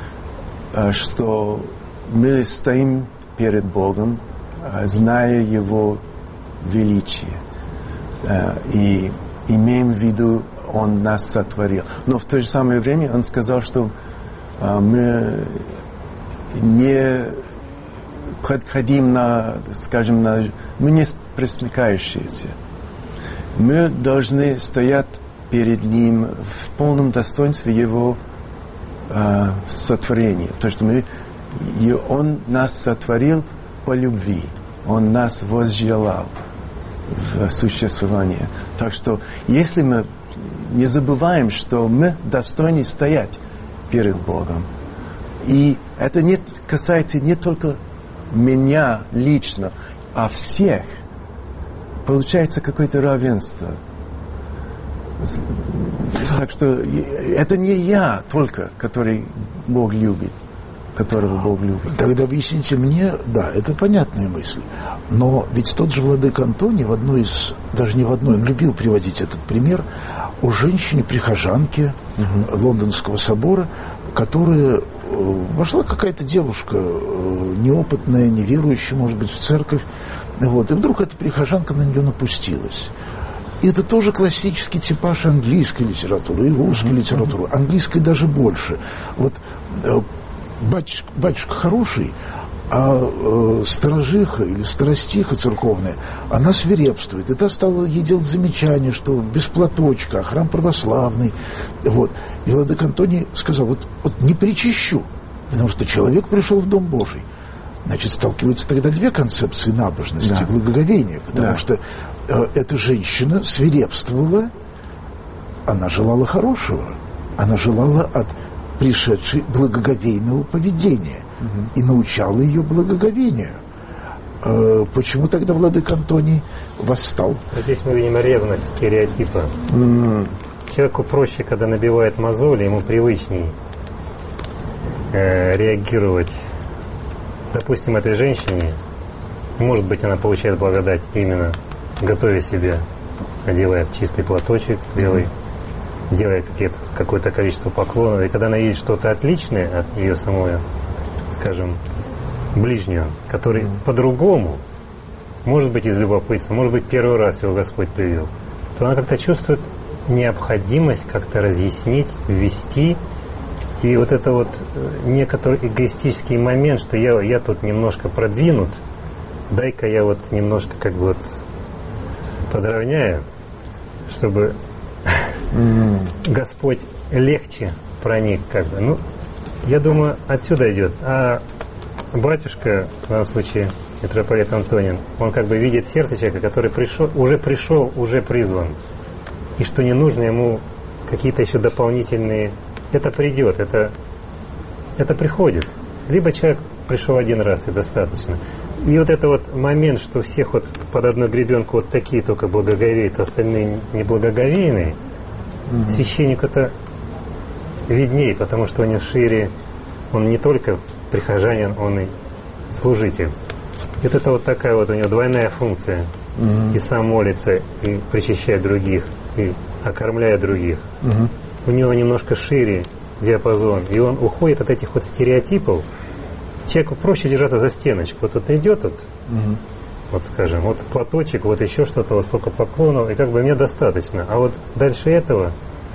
что мы стоим перед Богом, зная Его величие, и имеем в виду, Он нас сотворил. Но в то же самое время Он сказал, что мы не подходим на, скажем, на, мы не пресмыкающиеся. Мы должны стоять перед Ним в полном достоинстве Его Uh, сотворение. То, что мы, и Он нас сотворил по любви. Он нас возжелал в существовании. Так что, если мы не забываем, что мы достойны стоять перед Богом, и это не касается не только меня лично, а всех, получается какое-то равенство. Так что это не я только, который Бог любит, которого Бог любит. Тогда объясните мне, да, это понятная мысль. Но ведь тот же владыка Антоний в одной из, даже не в одной, он любил приводить этот пример о женщине-прихожанке угу. Лондонского собора, которая вошла какая-то девушка неопытная, неверующая, может быть, в церковь, вот, и вдруг эта прихожанка на нее напустилась. И это тоже классический типаж английской литературы и русской mm-hmm. литературы. Английской даже больше. Вот э, батюшка, батюшка хороший, а э, сторожиха или старостиха церковная, она свирепствует. И та стала ей делать замечание, что без платочка, а храм православный. Вот. И владыка Антоний сказал, вот, вот не причащу, потому что человек пришел в Дом Божий. Значит, сталкиваются тогда две концепции набожности, да. благоговения, потому да. что э, эта женщина свирепствовала, она желала хорошего, она желала от пришедшей благоговейного поведения угу. и научала ее благоговению. Э, почему тогда владыка Антоний восстал? Здесь мы видим ревность стереотипа. Mm. человеку проще, когда набивает мозоли, ему привычней э, реагировать. Допустим, этой женщине, может быть, она получает благодать именно готовя себя, одевая чистый платочек белый, делая какое-то количество поклонов. И когда она видит что-то отличное от ее самой, скажем, ближнего, который mm-hmm. по-другому, может быть, из любопытства, может быть, первый раз его Господь привел, то она как-то чувствует необходимость как-то разъяснить, ввести. И вот это вот некоторый эгоистический момент, что я, я тут немножко продвинут, дай-ка я вот немножко как бы вот подровняю, чтобы mm-hmm. Господь легче проник как бы. Ну, я думаю, отсюда идет. А батюшка, в данном случае митрополит Антонин, он как бы видит сердце человека, который пришел, уже пришел, уже призван. И что не нужно ему какие-то еще дополнительные... Это придет, это, это приходит. Либо человек пришел один раз и достаточно. И вот это вот момент, что всех вот под одну гребенку вот такие только благоговеют, остальные неблагоговейные, mm-hmm. священник это виднее, потому что он шире, он не только прихожанин, он и служитель. И вот это вот такая вот у него двойная функция. Mm-hmm. И сам молится, и причащает других, и окормляет других. Mm-hmm. У него немножко шире диапазон, и он уходит от этих вот стереотипов. Человеку проще держаться за стеночку. Вот тут идет, вот, угу. вот скажем, вот платочек, вот еще что-то, вот сколько поклонов, и как бы мне достаточно. А вот дальше этого...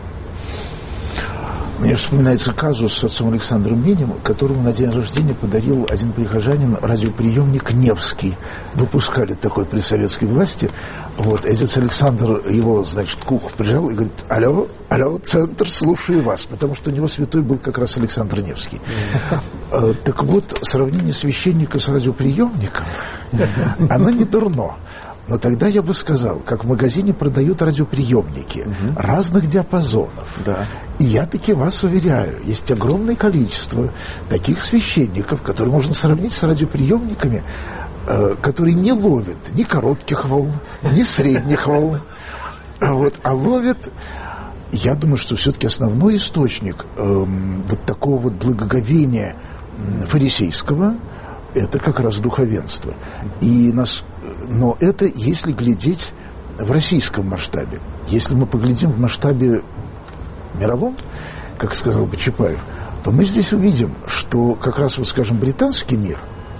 Мне вспоминается казус с отцом Александром Минем, которому на день рождения подарил один прихожанин радиоприемник «Невский». Выпускали такой при советской власти. Вот, и отец Александр его, значит, к уху прижал и говорит: алло, алло, центр, слушаю вас. Потому что у него святой был как раз Александр Невский. Mm-hmm. Так вот, сравнение священника с радиоприемником, оно не дурно. Но тогда я бы сказал, как в магазине продают радиоприемники угу. разных диапазонов. Да. И я таки вас уверяю, есть огромное количество таких священников, которые можно сравнить с радиоприемниками, э, которые не ловят ни коротких волн, ни средних волн, а, вот, а ловят... Я думаю, что все-таки основной источник э, вот такого вот благоговения фарисейского — это как раз духовенство. И нас... Но это если глядеть в российском масштабе. Если мы поглядим в масштабе мировом, как сказал бы Чапаев, то мы здесь увидим, что как раз, вот, скажем, британский мир,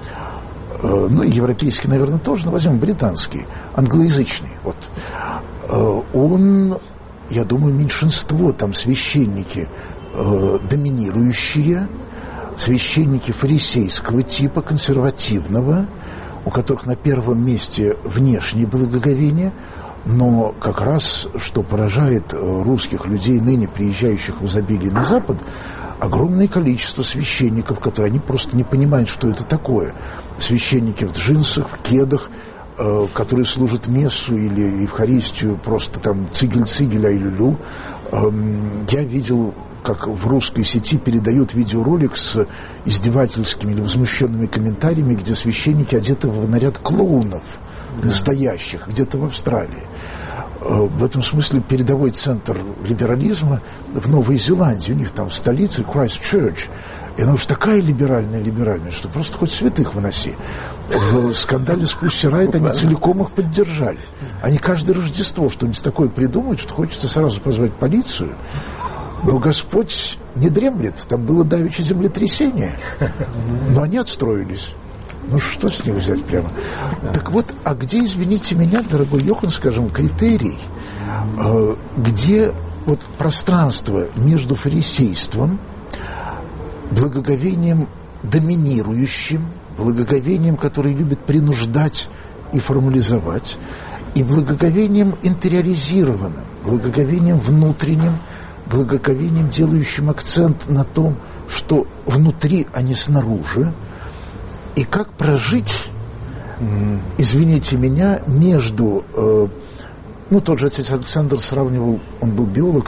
э, ну и европейский, наверное, тоже, но возьмем британский, англоязычный, вот, э, он, я думаю, меньшинство, там священники э, доминирующие, священники фарисейского типа, консервативного, у которых на первом месте внешнее благоговение, но как раз, что поражает русских людей, ныне приезжающих в изобилии на Запад, огромное количество священников, которые они просто не понимают, что это такое. Священники в джинсах, в кедах, э, которые служат мессу или евхаристию, просто там цигель-цигель, ай-лю-лю. Э, я видел, как в русской сети передают видеоролик с издевательскими или возмущенными комментариями, где священники одеты в наряд клоунов, да. настоящих, где-то в Австралии. В этом смысле передовой центр либерализма в Новой Зеландии. У них там в столице Крайстчерч. И она уж такая либеральная-либеральная, что просто хоть святых выноси. В скандале с Pussy Riot они целиком их поддержали. Они каждое Рождество что-нибудь такое придумают, что хочется сразу позвать полицию. Но Господь не дремлет. Там было давеча землетрясение. Но они отстроились. Ну, что с них взять прямо? Так вот, а где, извините меня, дорогой Йохан, скажем, критерий, э, где вот пространство между фарисейством, благоговением доминирующим, благоговением, которое любит принуждать и формализовать, и благоговением интериоризированным, благоговением внутренним, благоговением, делающим акцент на том, что внутри, а не снаружи, и как прожить, mm. извините меня, между, э, ну, тот же отец Александр сравнивал, он был биолог,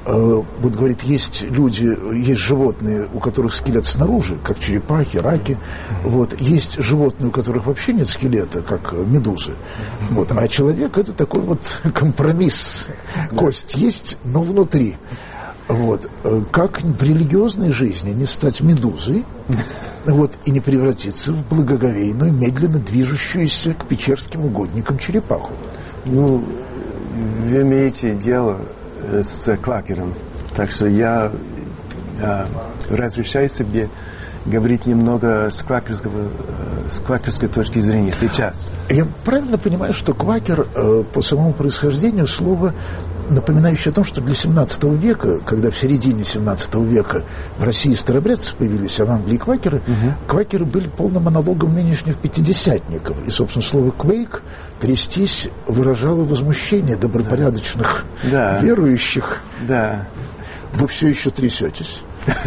вот говорит, есть люди, есть животные, у которых скелет снаружи, как черепахи, раки. Вот. Есть животные, у которых вообще нет скелета, как медузы. Вот. А человек — это такой вот компромисс. Кость есть, но внутри. Вот. Как в религиозной жизни не стать медузой, вот, и не превратиться в благоговейную, медленно движущуюся к печерским угодникам черепаху? Ну, вы имеете дело с квакером, так что я, я разрешаю себе говорить немного с квакерского, с квакерской точки зрения сейчас. Я правильно понимаю, что квакер по самому происхождению слово, напоминающее о том, что для семнадцатого века, когда в середине семнадцатого века в России старобрядцы появились, а в Англии квакеры, угу. квакеры были полным аналогом нынешних пятидесятников. И, собственно, слово «квейк» — трястись — выражало возмущение добропорядочных да. верующих. Да. Вы все еще трясетесь.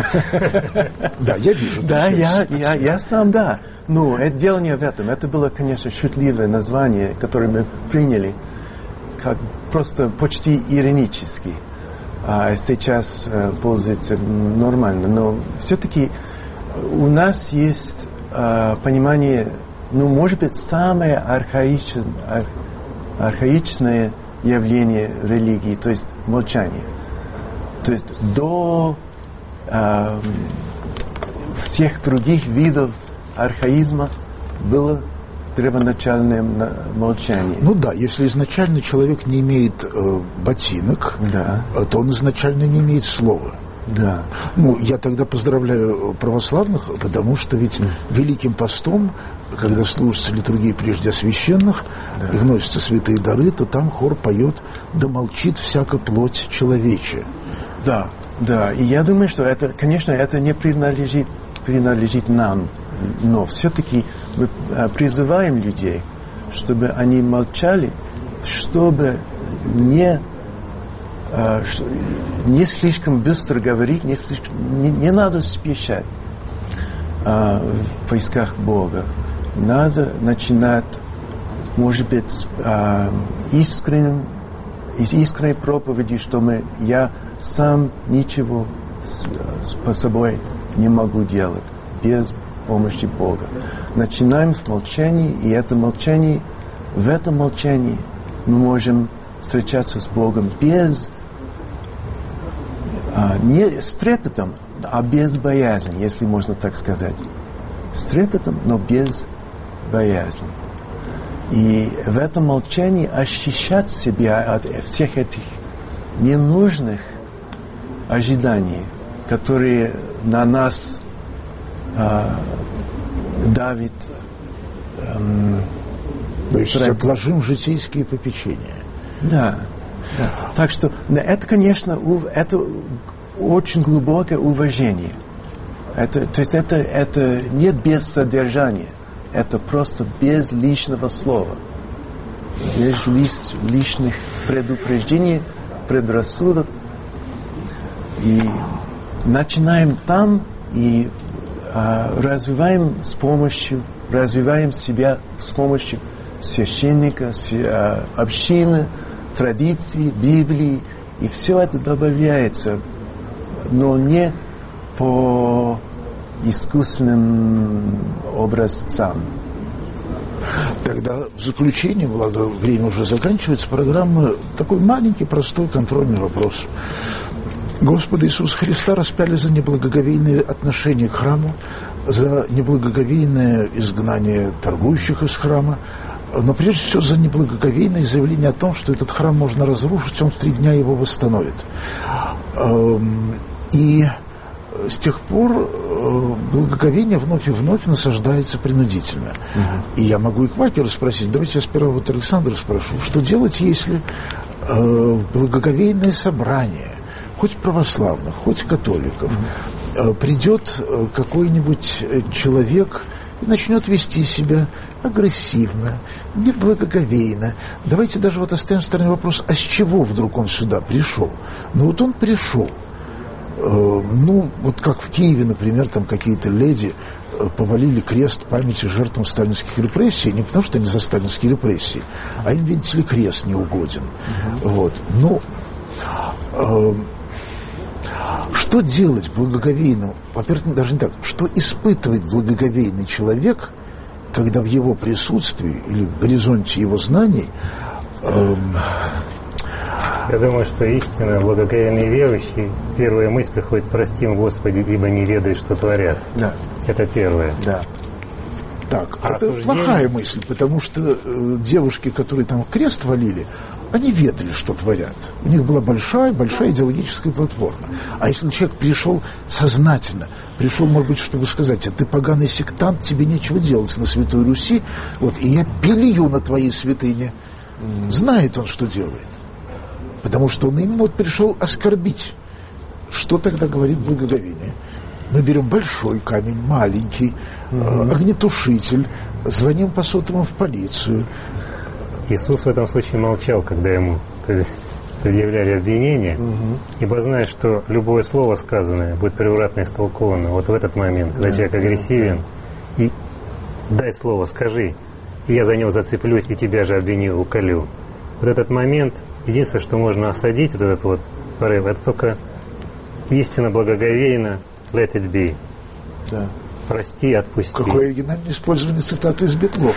Да, я вижу. Да, я, я, я сам, да. Ну, это дело не в этом. Это было, конечно, шутливое название, которое мы приняли как просто почти иронически. А сейчас э, пользуется нормально. Но все-таки у нас есть э, понимание, ну, может быть, самое архаичное, ар, архаичное явление религии, то есть молчание. То есть до э, всех других видов архаизма было первоначальное молчание. Ну да, если изначально человек не имеет э, ботинок, да. то он изначально не имеет слова. Да. Ну, я тогда поздравляю православных, потому что ведь mm. Великим постом, когда служится литургия прежде освященных, да. и вносятся святые дары, то там хор поет «Да молчит всяка плоть человечья». Да, да, и я думаю, что это, конечно, это не принадлежит, принадлежит нам, но все-таки мы призываем людей, чтобы они молчали, чтобы не, не слишком быстро говорить, не, слишком, не, не надо спешать в поисках Бога. Надо начинать, может быть, искренним, из искренней проповеди, что мы, я сам ничего с, по собой не могу делать без помощи Бога. Начинаем с молчания, и это молчание, в этом молчании мы можем встречаться с Богом без, а, не с трепетом, а без боязни, если можно так сказать. С трепетом, но без боязни. И в этом молчании ощущать себя от всех этих ненужных ожиданий, которые на нас э, давит. Эм, То есть отложим житейские попечения. Да, да. Так что это, конечно, это очень глубокое уважение. Это, то есть это, это не без содержания. Это просто без лишнего слова, без лиш, лишних предупреждений, предрассудок. И начинаем там и а, развиваем с помощью, развиваем себя с помощью священника, а, общины, традиций, Библии, и все это добавляется, но не по искусственным образцам. Тогда в заключение, благо время уже заканчивается, программы, такой маленький, простой контрольный вопрос. Господа Иисуса Христа распяли за неблагоговейные отношения к храму, за неблагоговейное изгнание торгующих из храма, но прежде всего за неблагоговейное заявление о том, что этот храм можно разрушить, он в три дня его восстановит. И с тех пор благоговение вновь и вновь насаждается принудительно. Uh-huh. И я могу и квакера спросить, давайте я сперва вот Александра спрошу, что делать, если э, благоговейное собрание, хоть православных, хоть католиков, uh-huh. э, придет какой-нибудь человек и начнет вести себя агрессивно, неблагоговейно. Давайте даже вот оставим в стороне вопрос, а с чего вдруг он сюда пришел? Ну вот он пришел. Ну, вот как в Киеве, например, там какие-то леди повалили крест памяти жертвам сталинских репрессий, не потому что они за сталинские репрессии, а им, видите ли, крест не угоден. Uh-huh. Вот. Ну, э, Что делать благоговейным? Во-первых, даже не так. Что испытывает благоговейный человек, когда в его присутствии или в горизонте его знаний эм... Я думаю, что истинно благоговейный верующий, первая мысль приходит: прости им, Господи, ибо не ведают, что творят. Да. Это первое. Да. Так, а это осуждение... плохая мысль, потому что э, девушки, которые там крест валили, они ведали, что творят. У них была большая, большая идеологическая платформа. А если человек пришел сознательно, пришел, может быть, чтобы сказать: а ты поганый сектант, тебе нечего делать на Святой Руси, вот, и я пилью на твоей святыне, знает он, что делает. Потому что он именно вот пришел оскорбить. Что тогда говорит благоговение? Мы берем большой камень, маленький, mm-hmm. э, огнетушитель, звоним по сотовому в полицию. Иисус в этом случае молчал, когда ему предъявляли обвинения, угу. ибо знает, что любое слово сказанное будет превратно истолковано. Вот в этот момент, когда да. человек агрессивен, и дай слово, скажи, и я за него зацеплюсь, и тебя же обвиню, уколю. Вот этот момент, единственное, что можно осадить, вот этот вот порыв, это только истинно благоговейно let it be. Да. Прости, отпусти. Какое оригинальное использование цитаты из Битлов.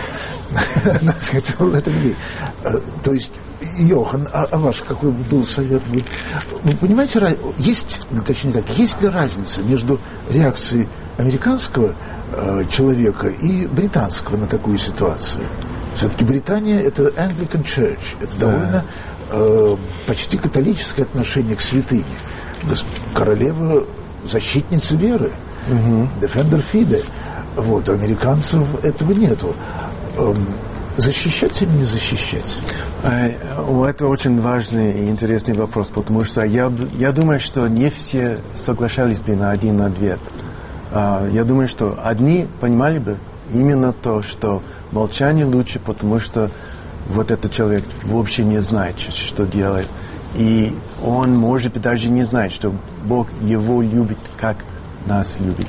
То есть, Йохан, а ваш какой был совет? Вы понимаете, есть, точнее так, есть ли разница между реакцией американского человека и британского на такую ситуацию? Все-таки Британия — это Anglican Church, это довольно почти католическое отношение к святыне. Королева — защитница веры. Uh-huh. Defender Fide. Вот, у американцев этого нету. Защищать или не защищать? Это очень важный и интересный вопрос, потому что я, я думаю, что не все соглашались бы на один ответ. Я думаю, что одни понимали бы именно то, что молчание лучше, потому что вот этот человек вообще не знает, что делает. И он, может быть, даже не знает, что Бог его любит, как нас любит.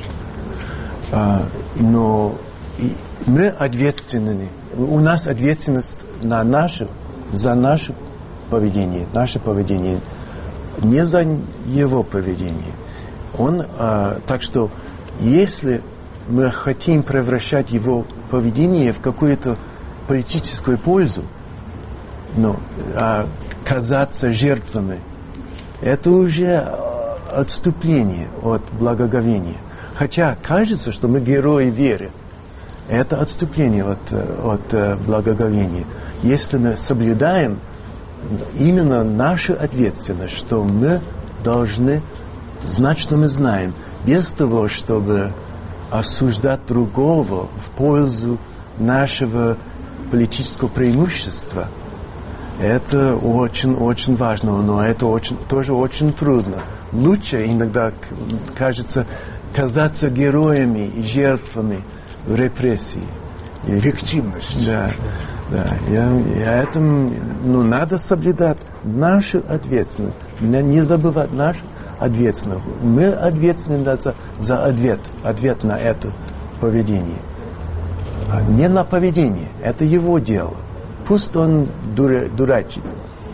А, но и мы ответственны. У нас ответственность на наше, за наше поведение, наше поведение, не за его поведение. Он, а, так что, если мы хотим превращать его поведение в какую-то политическую пользу, но а, казаться жертвами, это уже отступление от благоговения. Хотя кажется, что мы герои веры. Это отступление от, от благоговения. Если мы соблюдаем именно нашу ответственность, что мы должны знать, что мы знаем, без того, чтобы осуждать другого в пользу нашего политического преимущества, это очень-очень важно, но это очень, тоже очень трудно. Лучше иногда, кажется, казаться героями и жертвами репрессий. Эффективность. Да, да. Я, я этом, ну, надо соблюдать нашу ответственность, не забывать нашу ответственность. Мы ответственны за, за ответ, ответ на это поведение. А не на поведение, это его дело. Пусть он дура, дурачит.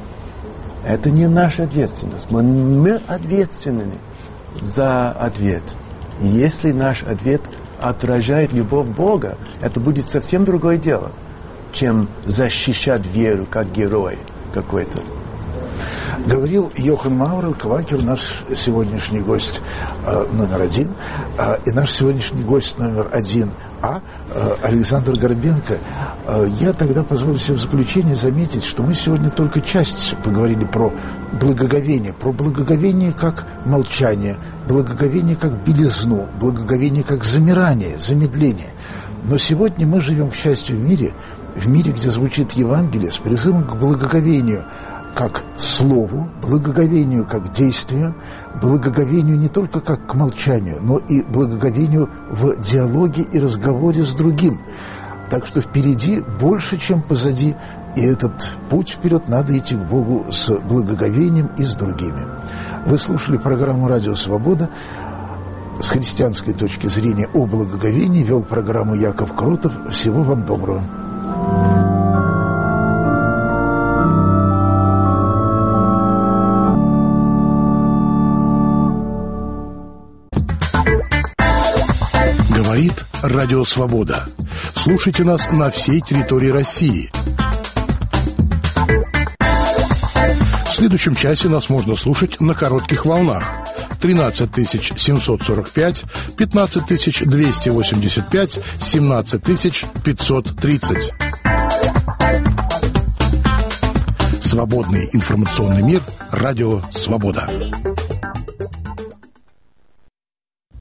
Это не наша ответственность. Мы, мы ответственны за ответ. И если наш ответ отражает любовь Бога, это будет совсем другое дело, чем защищать веру как герой какой-то. Говорил Йохан Маурер, квакер, наш сегодняшний гость э, номер один. Э, и наш сегодняшний гость номер один А, э, Александр Горбенко. Э, я тогда позволю себе в заключение заметить, что мы сегодня только часть поговорили про благоговение, про благоговение как молчание, благоговение как белизну, благоговение как замирание, замедление. Но сегодня мы живем, к счастью, в мире, в мире, где звучит Евангелие с призывом к благоговению, как слову, благоговению как действию, благоговению не только как к молчанию, но и благоговению в диалоге и разговоре с другим. Так что впереди больше, чем позади, и этот путь вперед надо идти к Богу с благоговением и с другими. Вы слушали программу «Радио Свобода». С христианской точки зрения о благоговении вел программу Яков Кротов. Всего вам доброго. Говорит Радио Свобода. Слушайте нас на всей территории России. В следующем часе нас можно слушать на коротких волнах. тринадцать тысяч семьсот сорок пять, пятнадцать тысяч двести восемьдесят пять, семнадцать тысяч пятьсот тридцать. Свободный информационный мир. Радио Свобода.